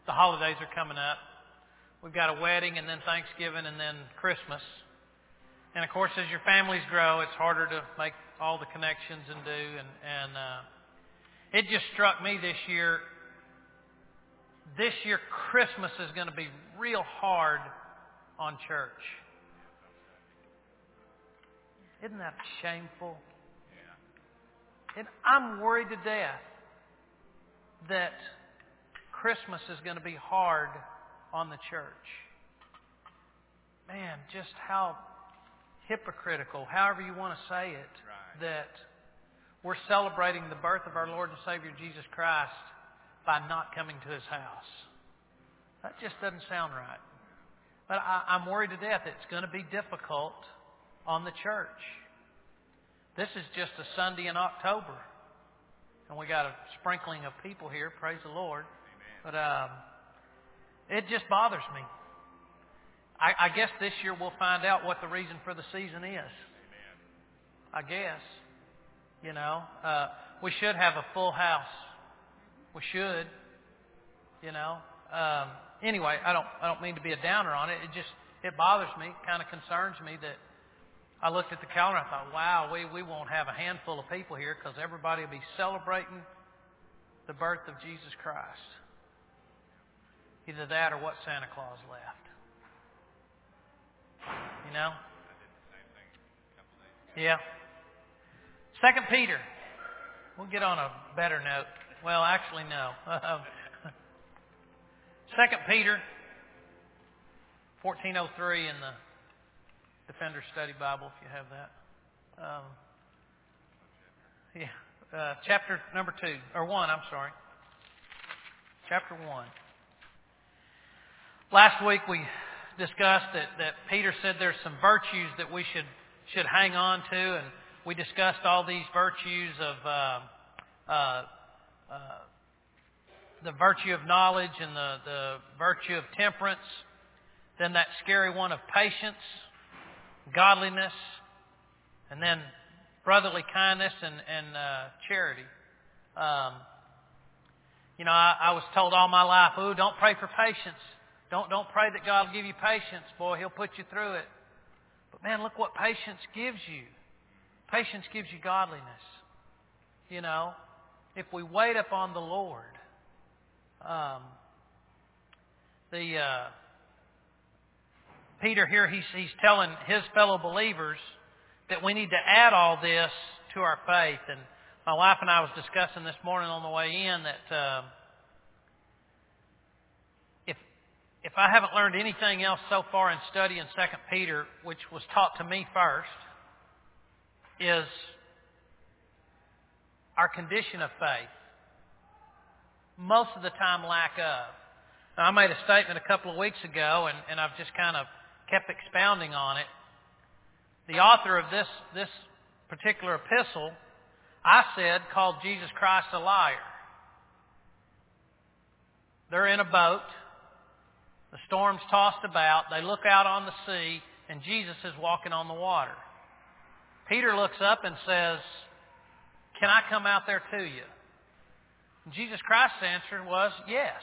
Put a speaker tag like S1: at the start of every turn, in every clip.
S1: The holidays are coming up. We've got a wedding and then Thanksgiving and then Christmas. And of course, as your families grow, it's harder to make all the connections and do. And it just struck me this year. This year, Christmas is going to be real hard on church. Isn't that shameful? And I'm worried to death that Christmas is going to be hard on the church. Man, just how hypocritical, however you want to say it, that we're celebrating the birth of our Lord and Savior Jesus Christ by not coming to His house. That just doesn't sound right. But I'm worried to death it's going to be difficult on the church. This is just a Sunday in October. And we got a sprinkling of people here, praise the Lord. But it just bothers me. I guess this year we'll find out what the reason for the season is. I guess. You know, we should have a full house. We should. You know. Anyway, I don't mean to be a downer on it. It bothers me. It kind of concerns me that I looked at the calendar and I thought, wow, we won't have a handful of people here because everybody will be celebrating the birth of Jesus Christ. Either that or what Santa Claus left. You know? Yeah. 2 Peter. We'll get on a better note. Well, actually, no. 2 Peter 14:03 in the Defender Study Bible, if you have that. Chapter number 2, or 1, I'm sorry. Chapter 1. Last week we discussed that Peter said there's some virtues that we should hang on to, and we discussed all these virtues of the virtue of knowledge and the virtue of temperance, then that scary one of patience, godliness, and then brotherly kindness and charity. You know, I was told all my life, don't pray for patience. Don't pray that God will give you patience. Boy, He'll put you through it. But man, look what patience gives you. Patience gives you godliness. You know, if we wait upon the Lord, Peter here, he's telling his fellow believers that we need to add all this to our faith. And my wife and I was discussing this morning on the way in that if I haven't learned anything else so far in studying 2 Peter, which was taught to me first, is our condition of faith. Most of the time lack of. Now, I made a statement a couple of weeks ago, and I've just kind of kept expounding on it. The author of this particular epistle, I said, called Jesus Christ a liar. They're in a boat. The storm's tossed about. They look out on the sea, and Jesus is walking on the water. Peter looks up and says, "Can I come out there to you?" And Jesus Christ's answer was, "Yes."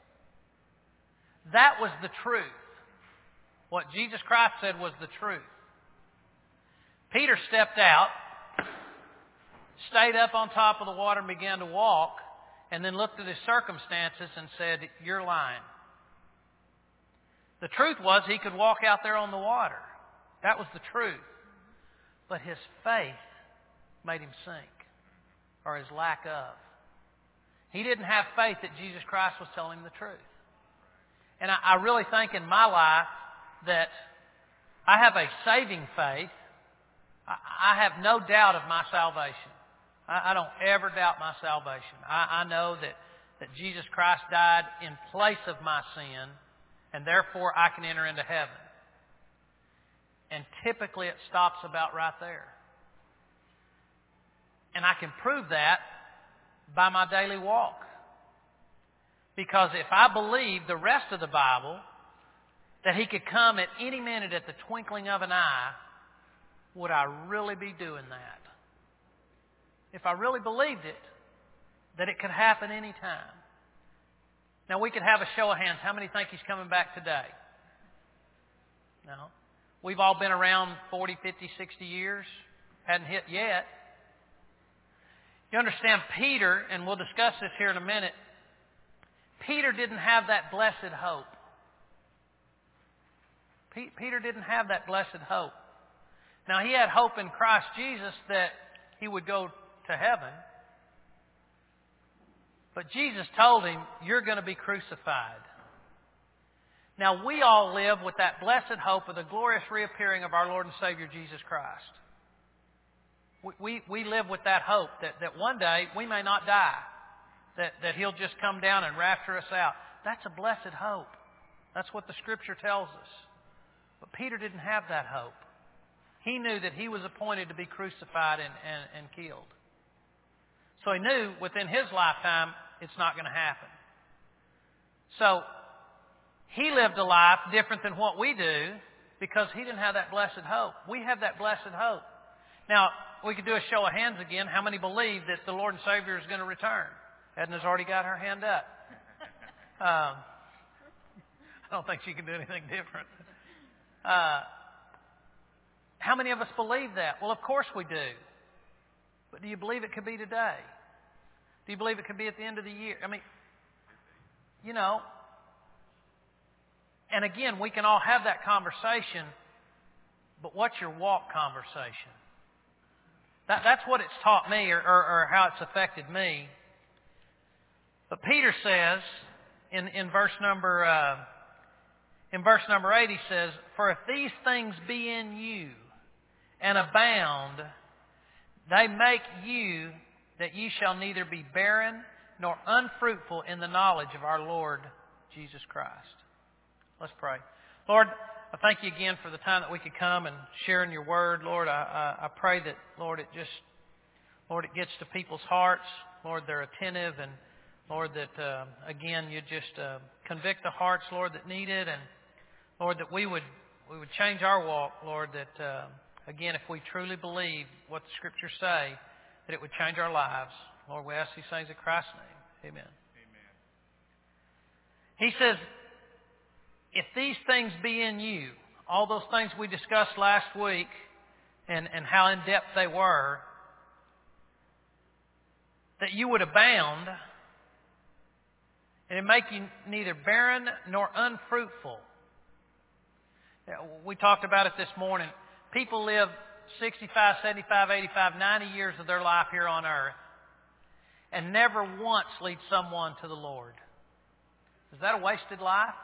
S1: That was the truth. What Jesus Christ said was the truth. Peter stepped out, stayed up on top of the water and began to walk, and then looked at his circumstances and said, "You're lying." The truth was he could walk out there on the water. That was the truth. But his faith made him sink, or his lack of. He didn't have faith that Jesus Christ was telling him the truth. And I really think in my life that I have a saving faith. I have no doubt of my salvation. I don't ever doubt my salvation. I know that Jesus Christ died in place of my sin, and therefore I can enter into heaven. And typically it stops about right there. And I can prove that by my daily walk. Because if I believe the rest of the Bible, that He could come at any minute at the twinkling of an eye, would I really be doing that? If I really believed it, that it could happen any time, Now, we could have a show of hands. How many think He's coming back today? No. We've all been around 40, 50, 60 years. Hadn't hit yet. You understand, Peter, and we'll discuss this here in a minute, Peter didn't have that blessed hope. Peter didn't have that blessed hope. Now, he had hope in Christ Jesus that he would go to heaven. But Jesus told him, you're going to be crucified. Now, we all live with that blessed hope of the glorious reappearing of our Lord and Savior Jesus Christ. We live with that hope that one day we may not die, that He'll just come down and rapture us out. That's a blessed hope. That's what the Scripture tells us. But Peter didn't have that hope. He knew that he was appointed to be crucified and killed. So he knew within his lifetime it's not going to happen. So he lived a life different than what we do because he didn't have that blessed hope. We have that blessed hope. Now, we could do a show of hands again. How many believe that the Lord and Savior is going to return? Edna's already got her hand up. I don't think she can do anything different. How many of us believe that? Well, of course we do. But do you believe it could be today? Do you believe it could be at the end of the year? I mean, you know. And again, we can all have that conversation, but what's your walk conversation? That's what it's taught me or how it's affected me. But Peter says in verse number 8, he says, "For if these things be in you and abound, they make you that ye shall neither be barren nor unfruitful in the knowledge of our Lord Jesus Christ." Let's pray. Lord, I thank you again for the time that we could come and share in your word. Lord, I pray that, Lord, it gets to people's hearts. Lord, they're attentive, and Lord, that again, you just convict the hearts, Lord, that need it, and Lord, that we would change our walk, Lord, that again, if we truly believe what the Scriptures say, that it would change our lives. Lord, we ask these things in Christ's name. Amen.
S2: Amen.
S1: He says, if these things be in you, all those things we discussed last week and how in-depth they were, that you would abound and it make you neither barren nor unfruitful. We talked about it this morning. People live 65, 75, 85, 90 years of their life here on earth and never once lead someone to the Lord. Is that a wasted life?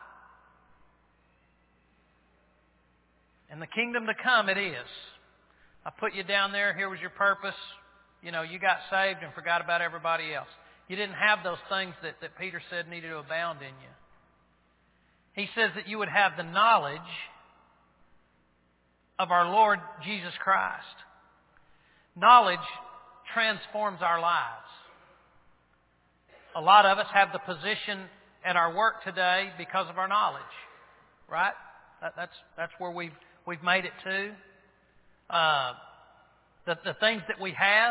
S1: In the kingdom to come, it is. I put you down there. Here was your purpose. You know, you got saved and forgot about everybody else. You didn't have those things that Peter said needed to abound in you. He says that you would have the knowledge of our Lord Jesus Christ. Knowledge transforms our lives. A lot of us have the position at our work today because of our knowledge, right? That's where we've made it to. The things that we have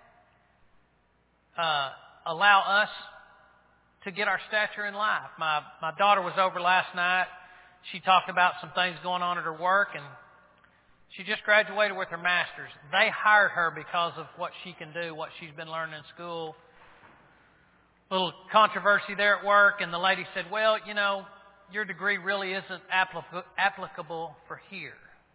S1: allow us to get our stature in life. My daughter was over last night. She talked about some things going on at her work, and she just graduated with her master's. They hired her because of what she can do, what she's been learning in school. Little controversy there at work, and the lady said, well, you know, your degree really isn't applicable for here.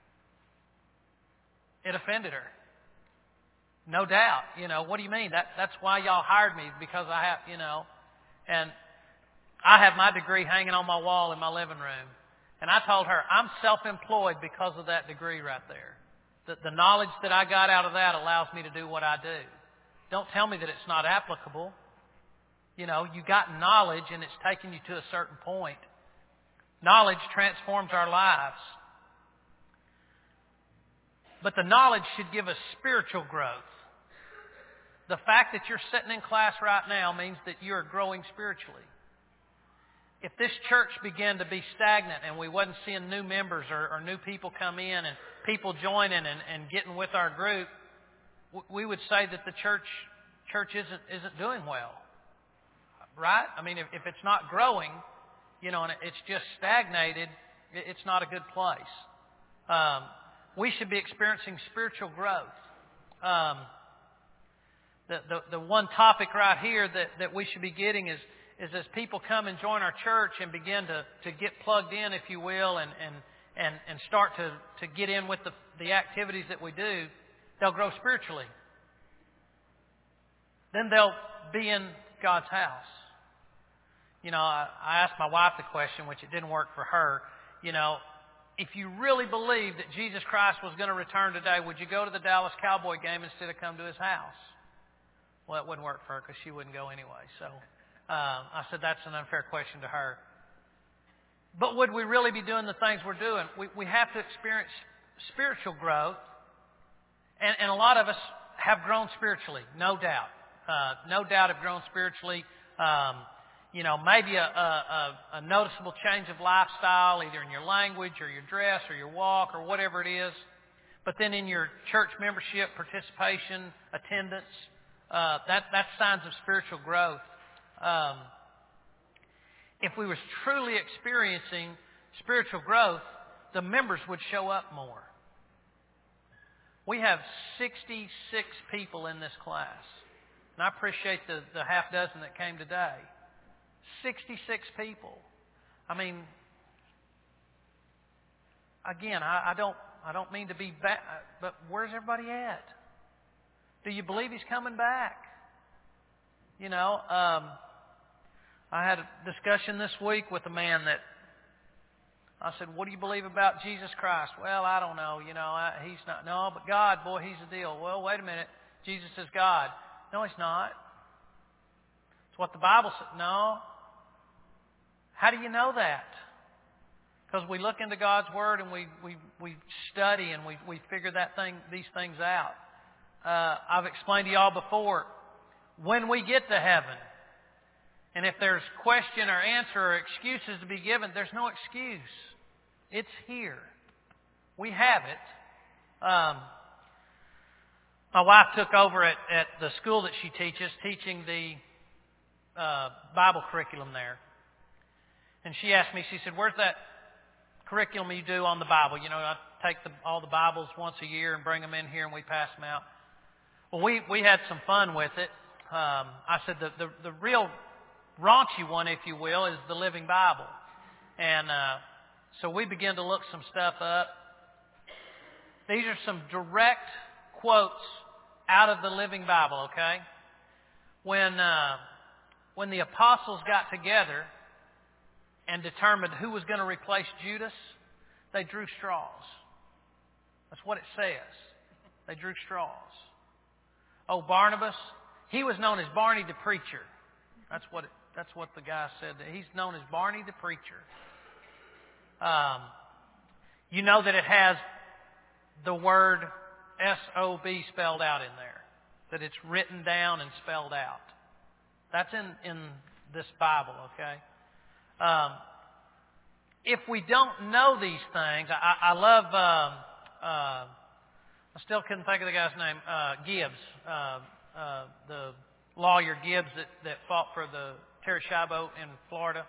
S1: It offended her. No doubt. You know, what do you mean? That's why y'all hired me, because I have, you know. And I have my degree hanging on my wall in my living room. And I told her, I'm self-employed because of that degree right there. The knowledge that I got out of that allows me to do what I do. Don't tell me that it's not applicable. You know, you got knowledge and it's taking you to a certain point. Knowledge transforms our lives. But the knowledge should give us spiritual growth. The fact that you're sitting in class right now means that you're growing spiritually. If this church began to be stagnant and we wasn't seeing new members or new people come in and people joining and getting with our group, we would say that the church isn't doing well. right? I mean, if it's not growing, and it's just stagnated, it's not a good place. We should be experiencing spiritual growth. The one topic right here that we should be getting is as people come and join our church and begin to get plugged in, if you will, and start to get in with the activities that we do, they'll grow spiritually. Then they'll be in God's house. I asked my wife the question, which it didn't work for her. If you really believed that Jesus Christ was going to return today, would you go to the Dallas Cowboy game instead of come to His house? Well, it wouldn't work for her because she wouldn't go anyway. So I said that's an unfair question to her. But would we really be doing the things we're doing? We have to experience spiritual growth. And a lot of us have grown spiritually, no doubt. No doubt have grown spiritually. Maybe a noticeable change of lifestyle, either in your language or your dress or your walk or whatever it is. But then in your church membership, participation, attendance, that's signs of spiritual growth. If we was truly experiencing spiritual growth, the members would show up more. We have 66 people in this class. And I appreciate the half dozen that came today. 66 people. I mean, again, I don't mean to be bad, but where's everybody at? Do you believe He's coming back? I had a discussion this week with a man that I said, what do you believe about Jesus Christ? Well, I don't know. He's not. No, but God, boy, He's the deal. Well, wait a minute. Jesus is God. No, He's not. It's what the Bible says. No. How do you know that? Because we look into God's Word and we study and we figure these things out. I've explained to y'all before, when we get to heaven, and if there's question or answer or excuses to be given, there's no excuse. It's here. We have it. My wife took over at the school that she teaches, teaching the Bible curriculum there. And she asked me, she said, where's that curriculum you do on the Bible? I take all the Bibles once a year and bring them in here and we pass them out. Well, we had some fun with it. I said the real raunchy one, if you will, is the Living Bible. And so we began to look some stuff up. These are some direct quotes out of the Living Bible, okay? When the apostles got together and determined who was going to replace Judas, they drew straws. That's what it says. They drew straws. Oh, Barnabas, he was known as Barney the Preacher. That's what the guy said. He's known as Barney the Preacher. You know that it has the word S-O-B spelled out in there. That it's written down and spelled out. That's in this Bible, okay? If we don't know these things, I love, I still couldn't think of the guy's name, Gibbs, the lawyer Gibbs that fought for the Terri Schiavo in Florida.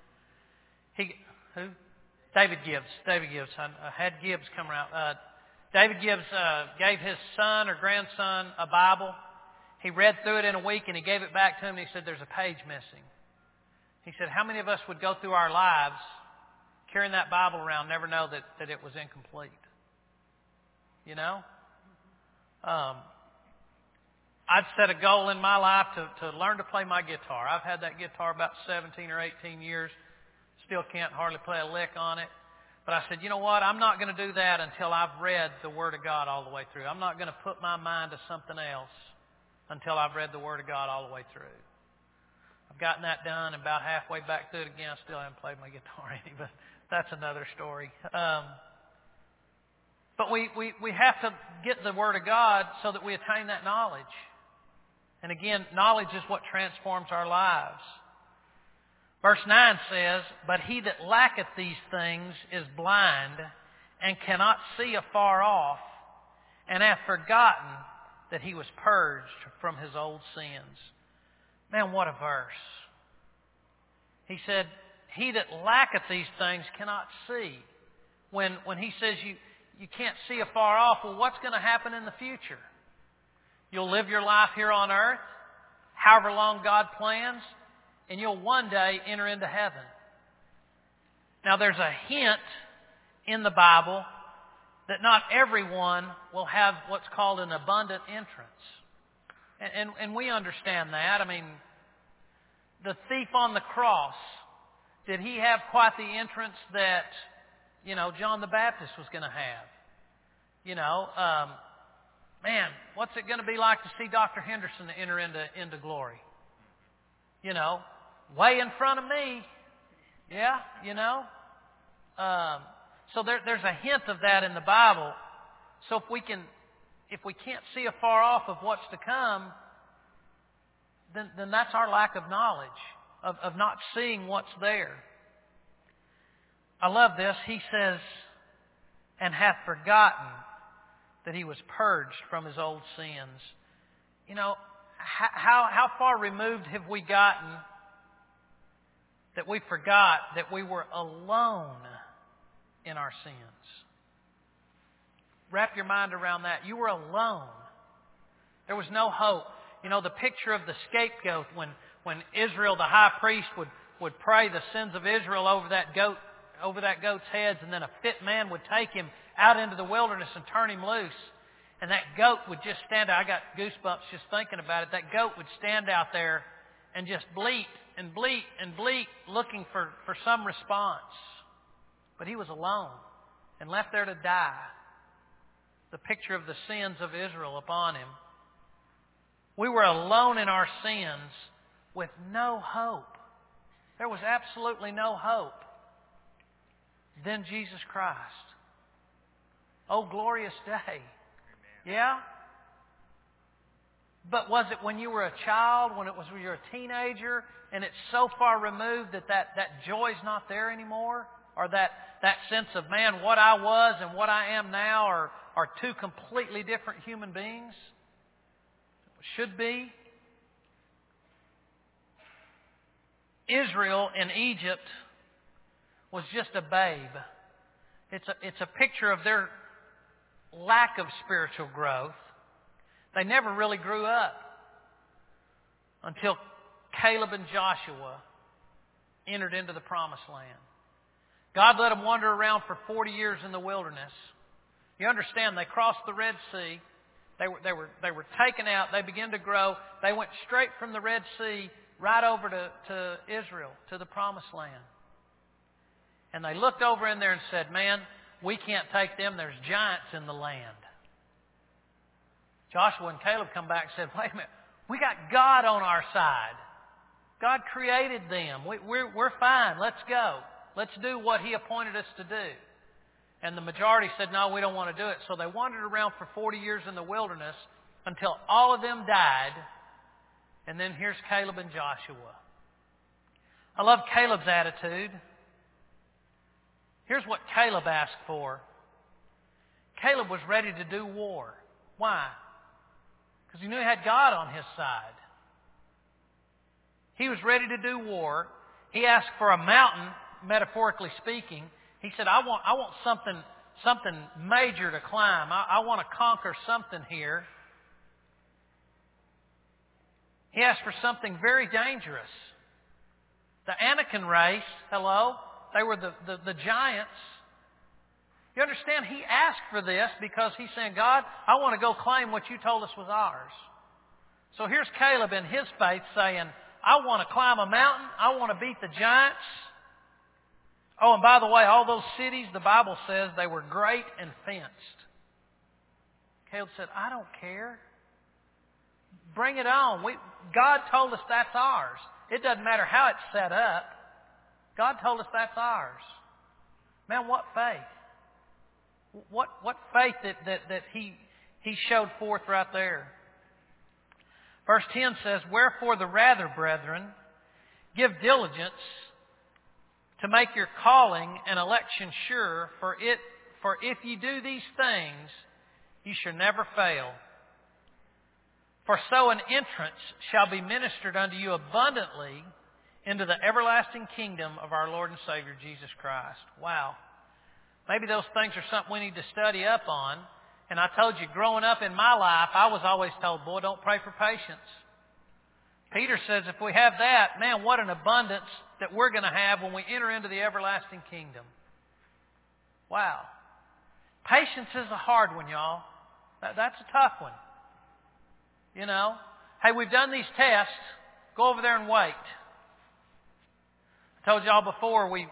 S1: Who? David Gibbs. I had Gibbs come around. David Gibbs gave his son or grandson a Bible. He read through it in a week and he gave it back to him and he said, there's a page missing. He said, how many of us would go through our lives carrying that Bible around, never know that it was incomplete? I'd set a goal in my life to learn to play my guitar. I've had that guitar about 17 or 18 years. Still can't hardly play a lick on it. But I said, you know what? I'm not going to do that until I've read the Word of God all the way through. I'm not going to put my mind to something else until I've read the Word of God all the way through. I've gotten that done, and about halfway back through it again, I still haven't played my guitar any, but that's another story. But we have to get the Word of God so that we attain that knowledge. And again, knowledge is what transforms our lives. Verse 9 says, but he that lacketh these things is blind, and cannot see afar off, and hath forgotten that he was purged from his old sins. Man, what a verse. He said, he that lacketh these things cannot see. When he says you can't see afar off, well, what's going to happen in the future? You'll live your life here on earth, however long God plans, and you'll one day enter into heaven. Now, there's a hint in the Bible that not everyone will have what's called an abundant entrance. And we understand that. I mean, the thief on the cross, did he have quite the entrance that, John the Baptist was going to have? Man, what's it going to be like to see Dr. Henderson enter into glory? Way in front of me. Yeah, So there's a hint of that in the Bible. So if we can't see afar off of what's to come, then that's our lack of knowledge, of not seeing what's there. I love this. He says, and hath forgotten that he was purged from his old sins. How far removed have we gotten that we forgot that we were alone in our sins? Wrap your mind around that. You were alone. There was no hope. The picture of the scapegoat when Israel, the high priest, would pray the sins of Israel over that goat's heads, and then a fit man would take him out into the wilderness and turn him loose. And that goat would just stand out. I got goosebumps just thinking about it. That goat would stand out there and just bleat and bleat and bleat, looking for some response. But he was alone and left there to die. The picture of the sins of Israel upon him. We were alone in our sins with no hope. There was absolutely no hope. Then Jesus Christ. Oh, glorious day. Yeah? But was it when you were a child, when you were a teenager, and it's so far removed that joy's not there anymore? Or that sense of, man, what I was and what I am now are two completely different human beings? Should be. Israel in Egypt was just a babe. It's a picture of their lack of spiritual growth. They never really grew up until Caleb and Joshua entered into the Promised Land. God let them wander around for 40 years in the wilderness. You understand, they crossed the Red Sea. They were taken out. They began to grow. They went straight from the Red Sea right over to Israel, to the Promised Land. And they looked over in there and said, man, we can't take them. There's giants in the land. Joshua and Caleb come back and said, wait a minute, we got God on our side. God created them. We're fine. Let's go. Let's do what He appointed us to do. And the majority said, no, we don't want to do it. So they wandered around for 40 years in the wilderness until all of them died. And then here's Caleb and Joshua. I love Caleb's attitude. Here's what Caleb asked for. Caleb was ready to do war. Why? Because he knew he had God on his side. He was ready to do war. He asked for a mountain, metaphorically speaking. He said, I want something major to climb. I want to conquer something here. He asked for something very dangerous. The Anakim race, hello, they were the giants. You understand, he asked for this because he's saying, God, I want to go claim what you told us was ours. So here's Caleb in his faith saying, I want to climb a mountain. I want to beat the giants. Oh, and by the way, all those cities, the Bible says they were great and fenced. Caleb said, I don't care. Bring it on. God told us that's ours. It doesn't matter how it's set up. God told us that's ours. Man, what faith. What faith that he showed forth right there. Verse 10 says, wherefore the rather, brethren, give diligence to make your calling and election sure, for if you do these things, you shall never fail. For so an entrance shall be ministered unto you abundantly into the everlasting kingdom of our Lord and Savior, Jesus Christ. Wow. Maybe those things are something we need to study up on. And I told you, growing up in my life, I was always told, boy, don't pray for patience. Peter says if we have that, man, what an abundance that we're going to have when we enter into the everlasting kingdom. Wow. Patience is a hard one, y'all. That's a tough one. You know, hey, we've done these tests. Go over there and wait. I told y'all before we'd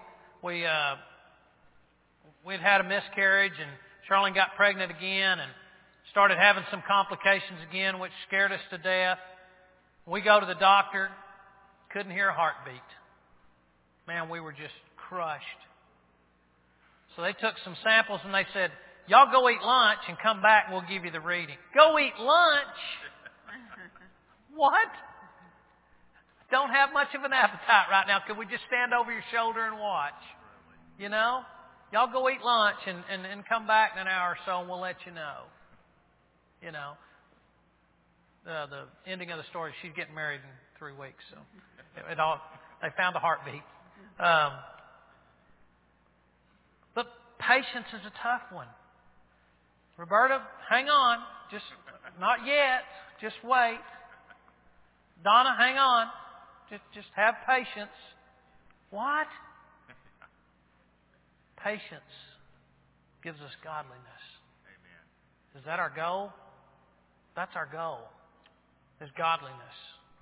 S1: had a miscarriage, and Charlene got pregnant again and started having some complications again, which scared us to death. We go to the doctor, couldn't hear a heartbeat. Man, we were just crushed. So they took some samples and they said, y'all go eat lunch and come back and we'll give you the reading. Go eat lunch? What? Don't have much of an appetite right now. Could we just stand over your shoulder and watch? You know? Y'all go eat lunch and come back in an hour or so and we'll let you know. You know? The ending of the story, she's getting married in 3 weeks. So they found a heartbeat. But patience is a tough one. Roberta, hang on. Just not yet. Just wait. Donna, hang on. Just have patience. What? Patience gives us godliness. Amen. Is that our goal? That's our goal. Is godliness.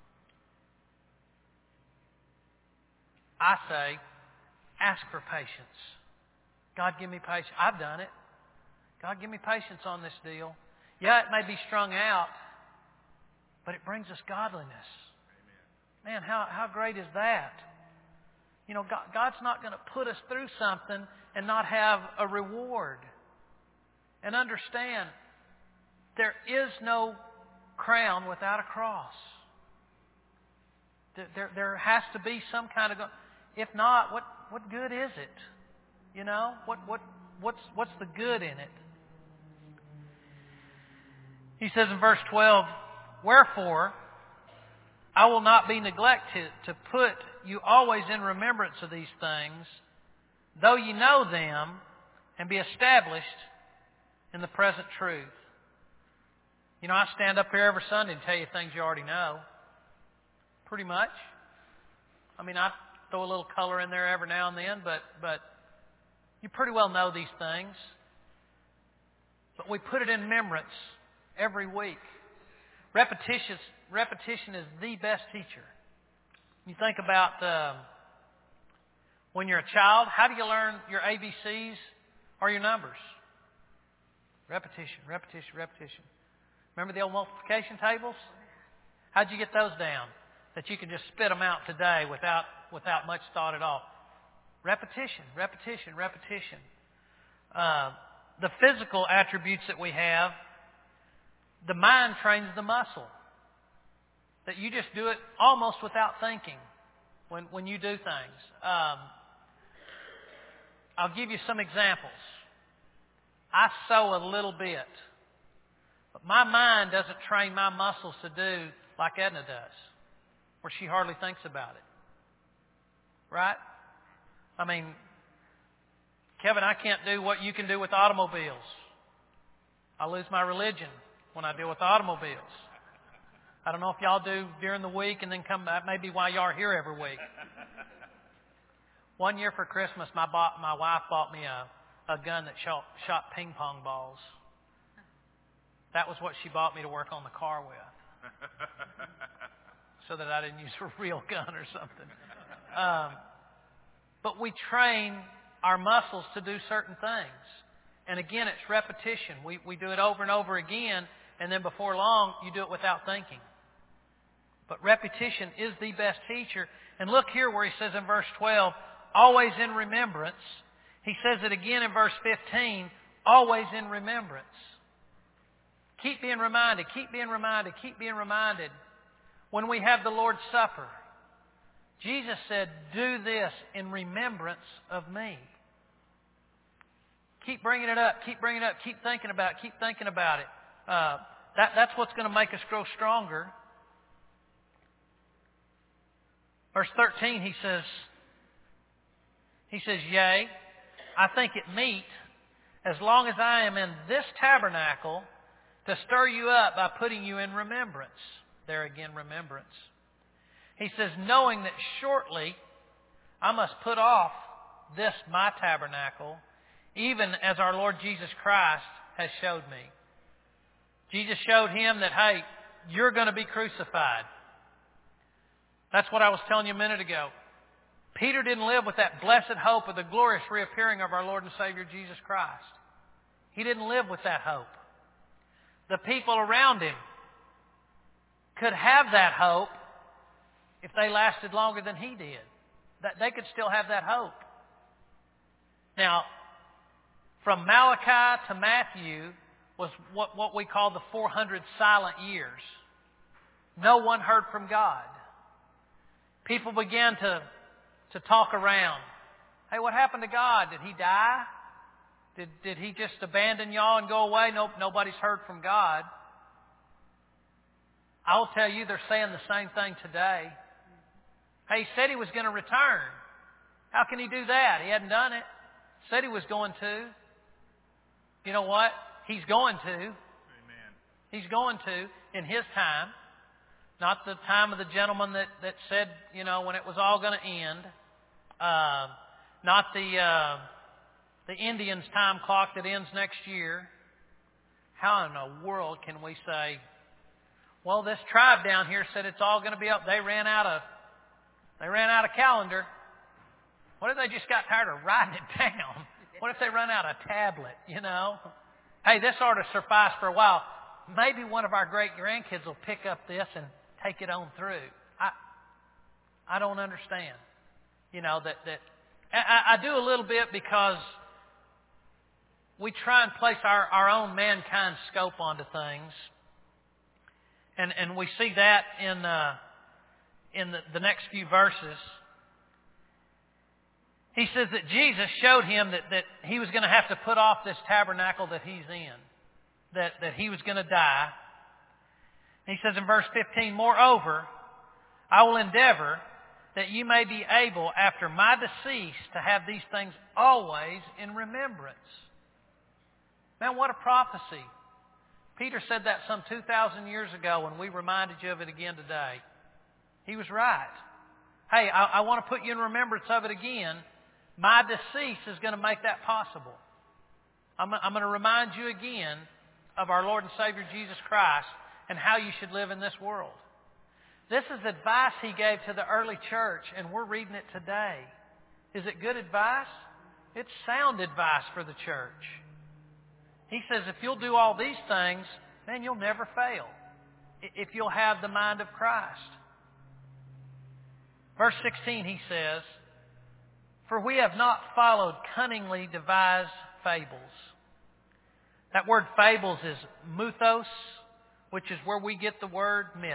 S1: I say, ask for patience. God, give me patience. I've done it. God, give me patience on this deal. Yeah, it may be strung out, but it brings us godliness. Amen. Man, how great is that? You know, God's not going to put us through something and not have a reward. And understand, there is no crown without a cross. There has to be some kind of... If not, what good is it? You know, what's the good in it? He says in verse 12, wherefore I will not be neglected to put you always in remembrance of these things, though you know them, and be established in the present truth. You know, I stand up here every Sunday and tell you things you already know. Pretty much. I mean, I throw a little color in there every now and then, but you pretty well know these things. But we put it in remembrance every week. Repetition is the best teacher. You think about when you're a child, how do you learn your ABCs or your numbers? Repetition, repetition, repetition. Remember the old multiplication tables? How'd you get those down? That you can just spit them out today without much thought at all. Repetition, repetition, repetition. The physical attributes that we have, the mind trains the muscle. That you just do it almost without thinking when you do things. I'll give you some examples. I sew a little bit. But my mind doesn't train my muscles to do like Edna does, where she hardly thinks about it. Right? I mean, Kevin, I can't do what you can do with automobiles. I lose my religion when I deal with automobiles. I don't know if y'all do during the week and then come back. Maybe why y'all are here every week. One year for Christmas, my wife bought me a gun that shot ping pong balls. That was what she bought me to work on the car with. So that I didn't use a real gun or something. But we train our muscles to do certain things. And again, it's repetition. We do it over and over again, and then before long, you do it without thinking. But repetition is the best teacher. And look here where he says in verse 12, always in remembrance. He says it again in verse 15, always in remembrance. Keep being reminded, keep being reminded, keep being reminded. When we have the Lord's Supper, Jesus said, do this in remembrance of me. Keep bringing it up, keep bringing it up, keep thinking about it, keep thinking about it. That's what's going to make us grow stronger. Verse 13, he says, Yea, I think it meet, as long as I am in this tabernacle, to stir you up by putting you in remembrance. There again, remembrance. He says, knowing that shortly I must put off this my tabernacle, even as our Lord Jesus Christ has showed me. Jesus showed him that, hey, you're going to be crucified. That's what I was telling you a minute ago. Peter didn't live with that blessed hope of the glorious reappearing of our Lord and Savior Jesus Christ. He didn't live with that hope. The people around him could have that hope if they lasted longer than he did. That they could still have that hope. Now, from Malachi to Matthew was what we call the 400 silent years. No one heard from God. People began to talk around. Hey, what happened to God? Did He die? Did He just abandon y'all and go away? Nope, nobody's heard from God. I will tell you, they're saying the same thing today. Hey, He said He was going to return. How can He do that? He hadn't done it. Said He was going to. You know what? He's going to.
S2: Amen.
S1: He's going to in His time. Not the time of the gentleman that said, you know, when it was all going to end. Not the Indians' time clock that ends next year. How in the world can we say, well, this tribe down here said it's all going to be up. They ran out of calendar. What if they just got tired of writing it down? What if they run out of tablet, you know? Hey, this ought to suffice for a while. Maybe one of our great grandkids will pick up this and take it on through. I don't understand. You know, that I do a little bit because we try and place our own mankind scope onto things. And we see that in the next few verses. He says that Jesus showed him that he was going to have to put off this tabernacle that he's in. That he was going to die. And he says in verse 15, moreover, I will endeavor that you may be able after my decease to have these things always in remembrance. Man, what a prophecy. Peter said that some 2,000 years ago, and we reminded you of it again today. He was right. Hey, I want to put you in remembrance of it again. My decease is going to make that possible. I'm going to remind you again of our Lord and Savior Jesus Christ and how you should live in this world. This is advice He gave to the early church, and we're reading it today. Is it good advice? It's sound advice for the church. He says if you'll do all these things, then you'll never fail. If you'll have the mind of Christ. Verse 16, he says, for we have not followed cunningly devised fables. That word fables is mythos, which is where we get the word myths.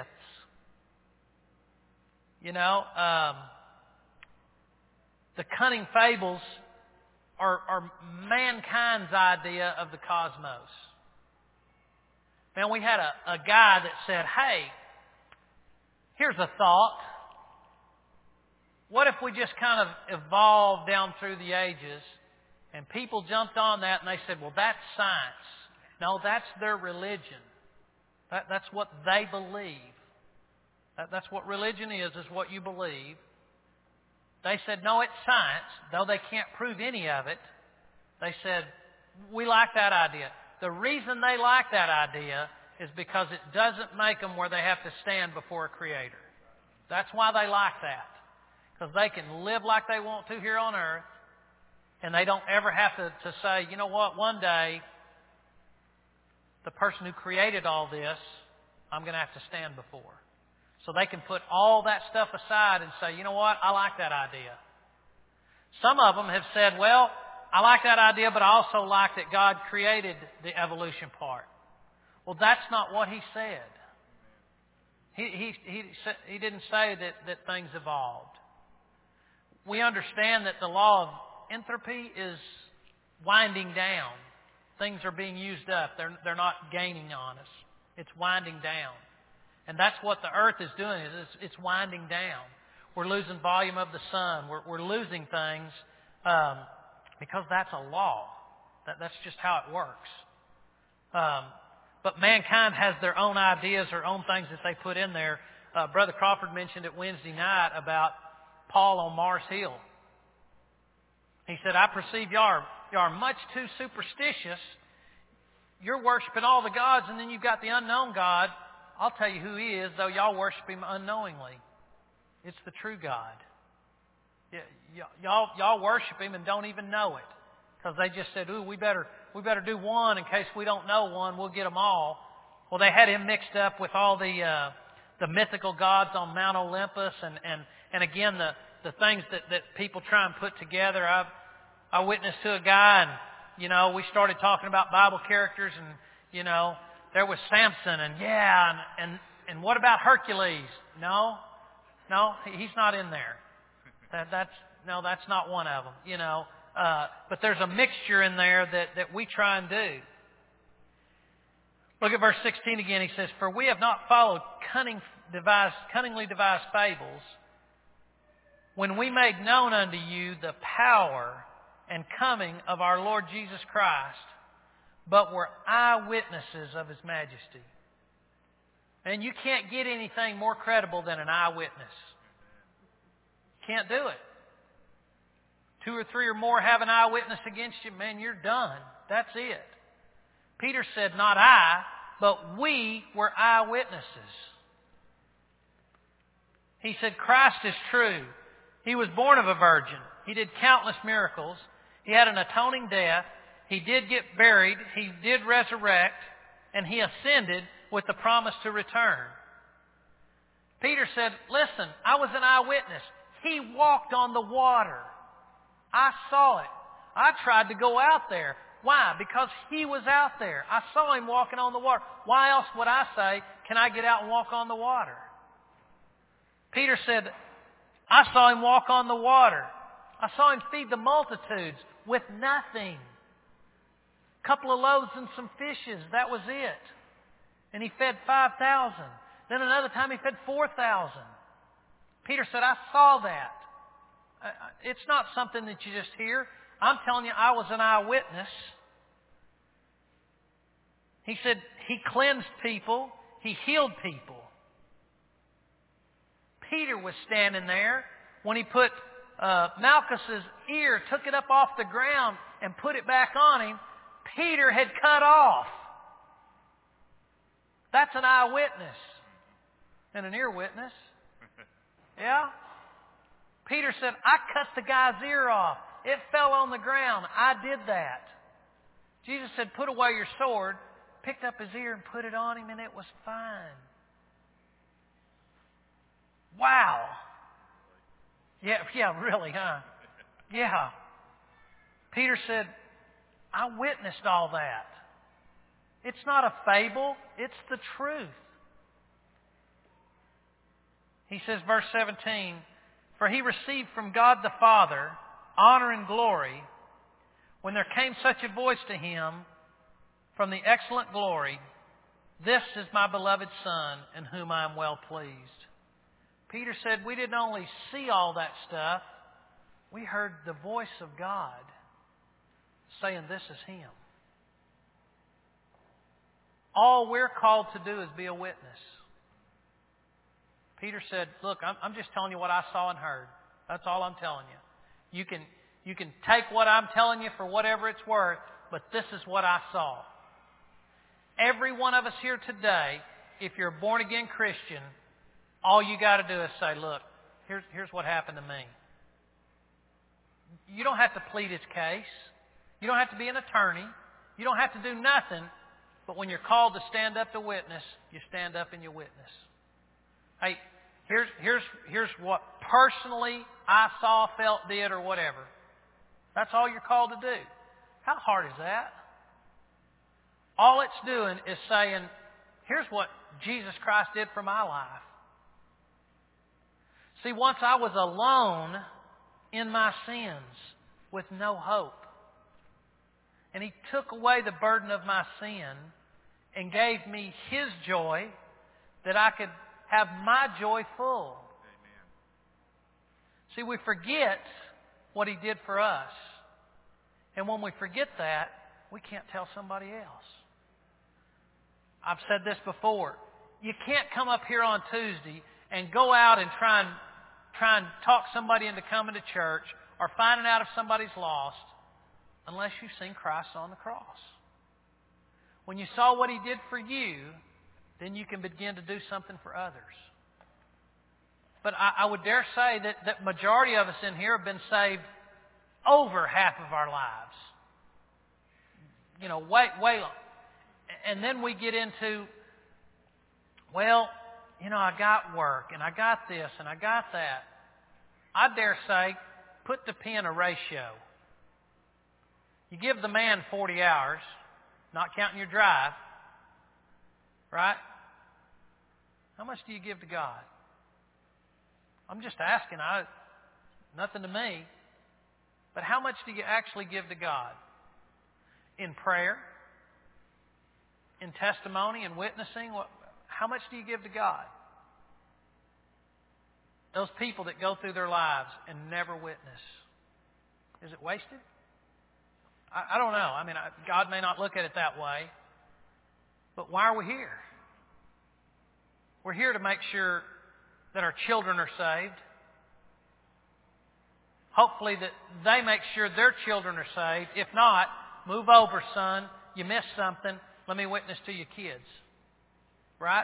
S1: You know, the cunning fables are mankind's idea of the cosmos. Man, we had a guy that said, hey, here's a thought. What if we just kind of evolved down through the ages, and people jumped on that and they said, well, that's science. No, that's their religion. That's what they believe. That's what religion is what you believe. They said, no, it's science, though they can't prove any of it. They said, we like that idea. The reason they like that idea is because it doesn't make them where they have to stand before a creator. That's why they like that. Because they can live like they want to here on earth, and they don't ever have to say, you know what, one day, the person who created all this, I'm going to have to stand before. So they can put all that stuff aside and say, you know what, I like that idea. Some of them have said, well, I like that idea, but I also like that God created the evolution part. Well, that's not what He said. He didn't say that things evolved. We understand that the law of entropy is winding down. Things are being used up. They're not gaining on us. It's winding down. And that's what the earth is doing, is it's winding down. We're losing volume of the sun. We're losing things because that's a law. That's just how it works. But mankind has their own ideas, their own things that they put in there. Brother Crawford mentioned it Wednesday night about Paul on Mars Hill. He said, I perceive y'all are much too superstitious. You're worshiping all the gods, and then you've got the unknown God. I'll tell you who He is, though y'all worship Him unknowingly. It's the true God. Y'all worship Him and don't even know it. Because they just said, ooh, we better do one in case we don't know one. We'll get them all. Well, they had Him mixed up with all the mythical gods on Mount Olympus, and again the things that people try and put together. I witnessed to a guy, and we started talking about Bible characters, and there was Samson, and what about Hercules? No, he's not in there. That's not one of them. But there's a mixture in there that we try and do. Look at verse 16 again. He says, "For we have not followed cunningly devised fables, when we made known unto you the power and coming of our Lord Jesus Christ, but were eyewitnesses of His majesty." And you can't get anything more credible than an eyewitness. Can't do it. 2 or 3 or more have an eyewitness against you, man, you're done. That's it. Peter said, not I, but we were eyewitnesses. He said, Christ is true. He was born of a virgin. He did countless miracles. He had an atoning death. He did get buried. He did resurrect. And He ascended with the promise to return. Peter said, listen, I was an eyewitness. He walked on the water. I saw it. I tried to go out there. Why? Because He was out there. I saw Him walking on the water. Why else would I say, can I get out and walk on the water? Peter said, I saw Him walk on the water. I saw Him feed the multitudes with nothing. A couple of loaves and some fishes. That was it. And He fed 5,000. Then another time He fed 4,000. Peter said, I saw that. It's not something that you just hear. I'm telling you, I was an eyewitness. He said He cleansed people. He healed people. Peter was standing there when He put Malchus's ear, took it up off the ground and put it back on him. Peter had cut off. That's an eyewitness. And an ear witness. Yeah? Peter said, I cut the guy's ear off. It fell on the ground. I did that. Jesus said, put away your sword. Picked up his ear and put it on him, and it was fine. Wow. Yeah, really, huh? Yeah. Peter said, I witnessed all that. It's not a fable. It's the truth. He says, verse 17, for He received from God the Father honor and glory when there came such a voice to Him from the excellent glory, this is my beloved Son in whom I am well pleased. Peter said, we didn't only see all that stuff, we heard the voice of God saying, this is Him. All we're called to do is be a witness. Peter said, look, I'm just telling you what I saw and heard. That's all I'm telling you. You can take what I'm telling you for whatever it's worth, but this is what I saw. Every one of us here today, if you're a born-again Christian, all you got to do is say, look, here's what happened to me. You don't have to plead His case. You don't have to be an attorney. You don't have to do nothing. But when you're called to stand up to witness, you stand up and you witness. Hey, here's what personally I saw, felt, did, or whatever. That's all you're called to do. How hard is that? All it's doing is saying, here's what Jesus Christ did for my life. See, once I was alone in my sins with no hope. And He took away the burden of my sin and gave me His joy that I could have my joy full. See, we forget what He did for us. And when we forget that, we can't tell somebody else. I've said this before. You can't come up here on Tuesday and go out and try and talk somebody into coming to church or finding out if somebody's lost unless you've seen Christ on the cross. When you saw what He did for you, then you can begin to do something for others. But I would dare say that majority of us in here have been saved over half of our lives. You know, way long. And then we get into, well, you know, I got work, and I got this, and I got that. I dare say, put to pen a ratio. You give the man 40 hours, not counting your drive, right? How much do you give to God? I'm just asking. Nothing to me. But how much do you actually give to God? In prayer? In testimony and witnessing? How much do you give to God? Those people that go through their lives and never witness. Is it wasted? I don't know. I mean, God may not look at it that way. But why are we here? We're here to make sure that our children are saved. Hopefully that they make sure their children are saved. If not, move over, son. You missed something. Let me witness to your kids. Right?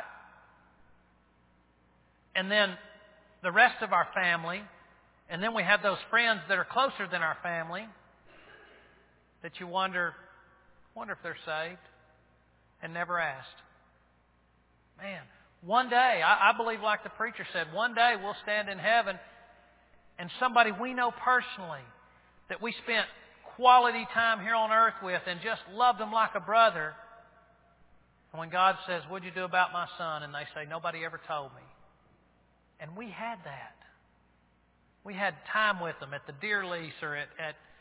S1: And then the rest of our family. And then we have those friends that are closer than our family that you wonder if they're saved and never asked. Man, one day, I believe like the preacher said, one day we'll stand in heaven and somebody we know personally that we spent quality time here on earth with and just loved them like a brother. And when God says, what'd you do about my son? And they say, nobody ever told me. And we had that. We had time with them at the deer lease or at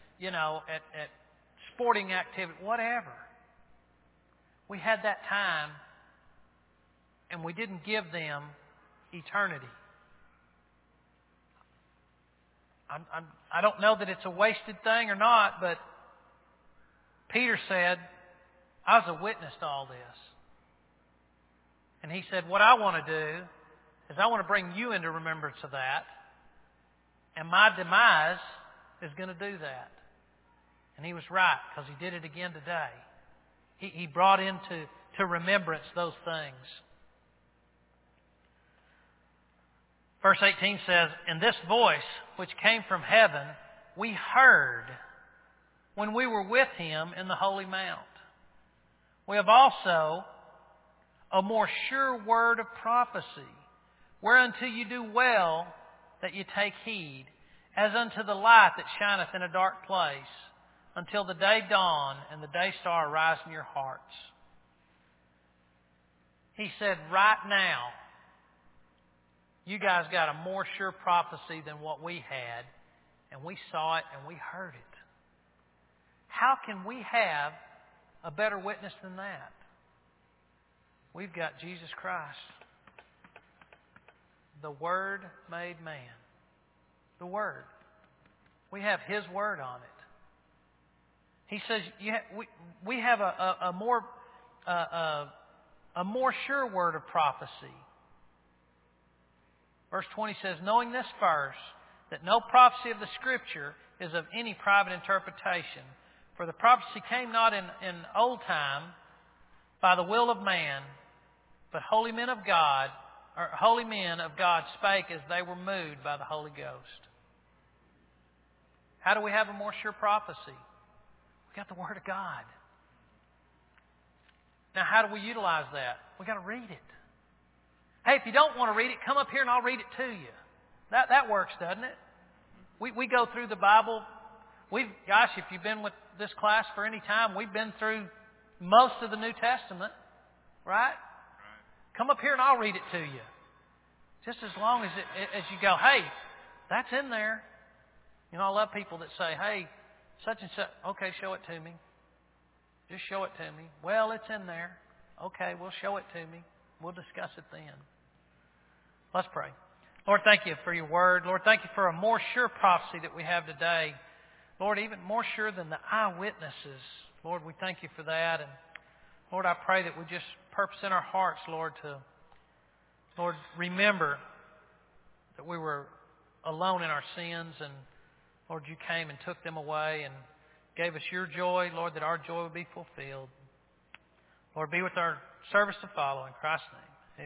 S1: sporting activity, whatever. We had that time and we didn't give them eternity. I don't know that it's a wasted thing or not, but Peter said, I was a witness to all this. And he said, what I want to do is I want to bring you into remembrance of that. And my demise is going to do that. And he was right, because he did it again today. He brought into remembrance those things. Verse 18 says, and this voice which came from heaven we heard when we were with him in the holy mount. We have also a more sure word of prophecy, whereunto you do well that you take heed, as unto the light that shineth in a dark place, until the day dawn and the day star rise in your hearts. He said, right now, you guys got a more sure prophecy than what we had, and we saw it and we heard it. How can we have a better witness than that? We've got Jesus Christ, the Word made man. The Word. We have His Word on it. He says we have a more sure word of prophecy. Verse 20 says, knowing this first, that no prophecy of the Scripture is of any private interpretation. For the prophecy came not in old time by the will of man, but holy men of God spake as they were moved by the Holy Ghost. How do we have a more sure prophecy? We got the Word of God. Now, how do we utilize that? We got to read it. Hey, if you don't want to read it, come up here and I'll read it to you. That works, doesn't it? We go through the Bible. Gosh, if you've been with this class for any time, we've been through most of the New Testament, right? Come up here and I'll read it to you. Just as long as you go, hey, that's in there. You know, I love people that say, hey, such and such, okay, show it to me. Just show it to me. Well, it's in there. Okay, we'll show it to me. We'll discuss it then. Let's pray. Lord, thank you for your word. Lord, thank you for a more sure prophecy that we have today. Lord, even more sure than the eyewitnesses. Lord, we thank you for that. And Lord, I pray that we just purpose in our hearts, Lord, to, Lord, remember that we were alone in our sins, and Lord, you came and took them away and gave us your joy, Lord, that our joy would be fulfilled. Lord, be with our service to follow in Christ's name.